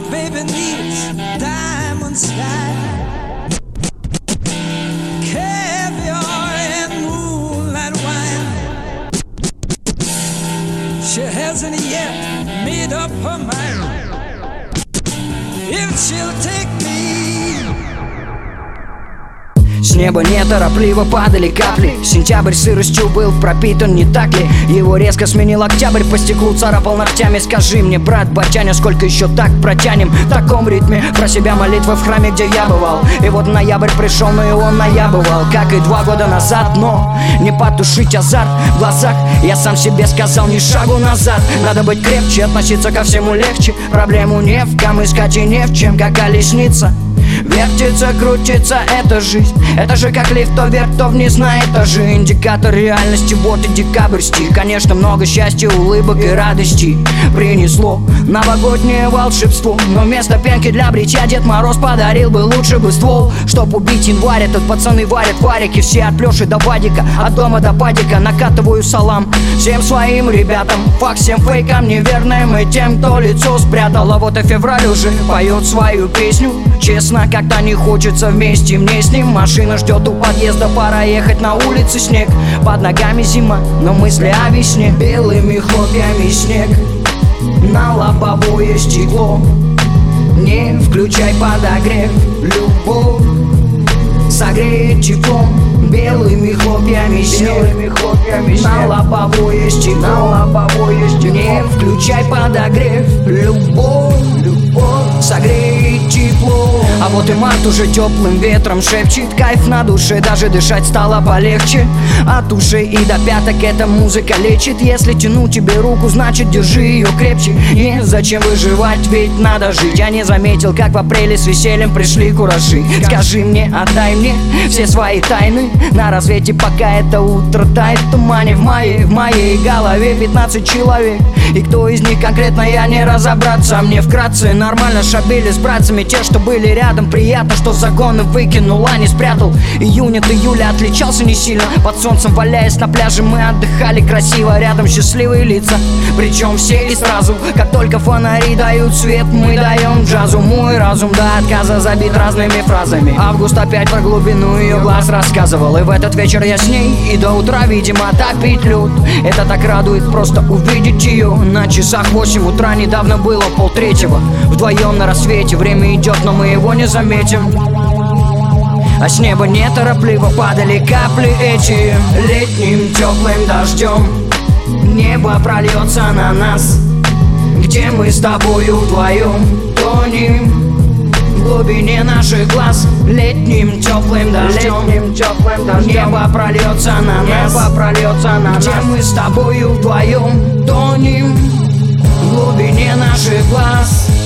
baby needs diamond sky, caviar and moonlight wine. She hasn't yet made up her mind if she'll take me. С неба неторопливо падали капли. Сентябрь сыростью был пропитан, не так ли? Его резко сменил октябрь, по стеклу царапал ногтями. Скажи мне, брат Батяня, сколько еще так протянем в таком ритме? Про себя молитвы в храме, где я бывал. И вот ноябрь пришел, но и он наябывал, как и 2 года назад. Но не потушить азарт в глазах, я сам себе сказал ни шагу назад. Надо быть крепче, относиться ко всему легче. Проблему не в ком искать и не в чем, как колесница. Вертится, крутится эта жизнь. Это же как лифт, то вверх, то вниз на этаже. Индикатор реальности, вот и декабрь стих. Конечно, много счастья, улыбок и радости принесло новогоднее волшебство. Но вместо пенки для бритья Дед Мороз подарил бы лучше бы ствол. Чтоб убить январь, этот пацаны варят варики. Все от Лёши до Вадика, от дома до падика. Накатываю салам всем своим ребятам, факт всем фейкам неверным и тем, кто лицо спрятал. А вот и февраль уже поет свою песню. Честно, как-то не хочется вместе мне с ним. Машина ждет у подъезда, пора ехать, на улице снег. Под ногами зима, но мысли о весне. Белыми хлопьями снег на лобовое стекло. Не включай подогрев, любовь согреет теплом. Белыми хлопьями снег на лобовое стекло. Не включай подогрев, любовь согреет тепло. А вот и март уже теплым ветром шепчет. Кайф на душе, даже дышать стало полегче. От ушей и до пяток эта музыка лечит. Если тяну тебе руку, значит держи ее крепче. Незачем выживать, ведь надо жить. Я не заметил, как в апреле с весельем пришли куражи. Скажи мне, отдай мне все свои тайны. На рассвете, пока это утро тает в тумане. В моей голове 15 человек, и кто из них конкретно, я не разобраться. Мне вкратце нормально шабили с братцами, те, что были рядом. Приятно, что загоны выкинул, а не спрятал. Июнь от июля отличался не сильно. Под солнцем валяясь на пляже, мы отдыхали красиво. Рядом счастливые лица, причем все и сразу. Как только фонари дают свет, мы даем джазу. Мой разум до отказа забит разными фразами. Август опять про глубину ее глаз рассказывал. И в этот вечер я с ней, и до утра, видимо, топить лед. Это так радует, просто увидеть ее. На часах 8 утра, недавно было 2:30. Вдвоем на рассвете, время идет, но мы его не заметим. А с неба неторопливо падали капли эти. Летним теплым дождем небо прольется на нас, где мы с тобою вдвоем тонем в глубине наших глаз. Летним теплым дождем небо прольется на нас, где мы с тобою вдвоем тонем в глубине наших глаз.